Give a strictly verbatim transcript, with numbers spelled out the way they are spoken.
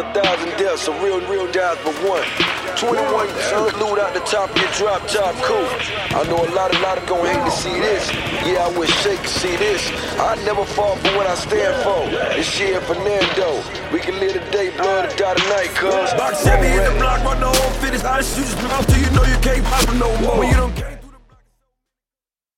thousand deaths, a real, real dies but one. twenty-one tons loot out the top of your drop top, cool. I know a lot, a lot of gon' hate to see this. Yeah, I wish Shake could see this. I never fall for what I stand for. It's here Fernando. We can live the day, blood, or die tonight, cuz. Box Chevy in the block, run the whole finish. How the shooters mouth till you know you can't pop no more. When you don't